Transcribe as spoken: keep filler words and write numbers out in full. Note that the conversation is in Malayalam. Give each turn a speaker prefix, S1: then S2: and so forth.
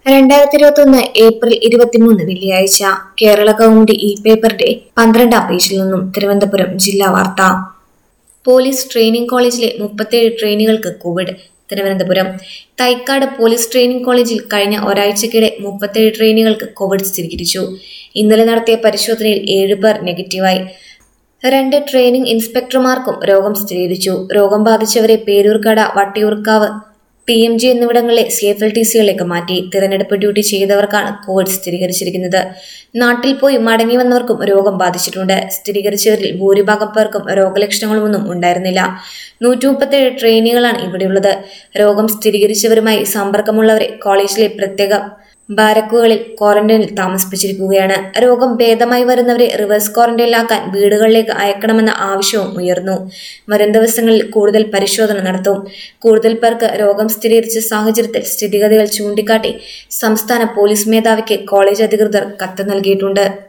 S1: രണ്ടായിരത്തി ഇരുപത്തി ഒന്ന് ഏപ്രിൽ ഇരുപത്തിമൂന്ന് വെള്ളിയാഴ്ച കേരള കൗമുദി ഇ പേപ്പറിന്റെ പന്ത്രണ്ടാം പേജിൽ നിന്നും തിരുവനന്തപുരം ജില്ലാ വാർത്ത. പോലീസ് ട്രെയിനിംഗ് കോളേജിലെ മുപ്പത്തിയേഴ് ട്രെയിനികൾക്ക് Covid. Thiruvananthapuram Thycaud police training കോളേജിൽ കഴിഞ്ഞ ഒരാഴ്ചക്കിടെ മുപ്പത്തിയേഴ് ട്രെയിനികൾക്ക് കോവിഡ് സ്ഥിരീകരിച്ചു. ഇന്നലെ നടത്തിയ പരിശോധനയിൽ ഏഴ് പേർ നെഗറ്റീവായി. രണ്ട് ട്രെയിനിംഗ് ഇൻസ്പെക്ടർമാർക്കും രോഗം സ്ഥിരീകരിച്ചു. രോഗം ബാധിച്ചവരെ Peroorkada, Vattiyoorkavu, T M G എന്നിവിടങ്ങളിലെ സി എഫ് എൽ ടി സികളിലേക്ക് മാറ്റി. തിരഞ്ഞെടുപ്പ് ഡ്യൂട്ടി ചെയ്തവർക്കാണ് കോവിഡ് സ്ഥിരീകരിച്ചിരിക്കുന്നത്. നാട്ടിൽ പോയി മടങ്ങി വന്നവർക്കും രോഗം ബാധിച്ചിട്ടുണ്ട്. സ്ഥിരീകരിച്ചവരിൽ ഭൂരിഭാഗം പേർക്കും രോഗലക്ഷണങ്ങളൊന്നും ഉണ്ടായിരുന്നില്ല. നൂറ്റി മുപ്പത്തേഴ് ട്രെയിനികളാണ് ഇവിടെയുള്ളത്. രോഗം സ്ഥിരീകരിച്ചവരുമായി സമ്പർക്കമുള്ളവരെ കോളേജിലെ പ്രത്യേക ബാരക്കുകളിൽ ക്വാറന്റൈനിൽ താമസിപ്പിച്ചിരിക്കുകയാണ്. രോഗം ഭേദമായി വരുന്നവരെ റിവേഴ്സ് ക്വാറന്റൈനിലാക്കാൻ വീടുകളിലേക്ക് അയക്കണമെന്ന ആവശ്യവും ഉയർന്നു. വരും ദിവസങ്ങളിൽ കൂടുതൽ പരിശോധന നടത്തും. കൂടുതൽ പേർക്ക് രോഗം സ്ഥിരീകരിച്ച സാഹചര്യത്തിൽ സ്ഥിതിഗതികൾ ചൂണ്ടിക്കാട്ടി സംസ്ഥാന പോലീസ് മേധാവിക്ക് കോളേജ് അധികൃതർ കത്ത് നൽകിയിട്ടുണ്ട്.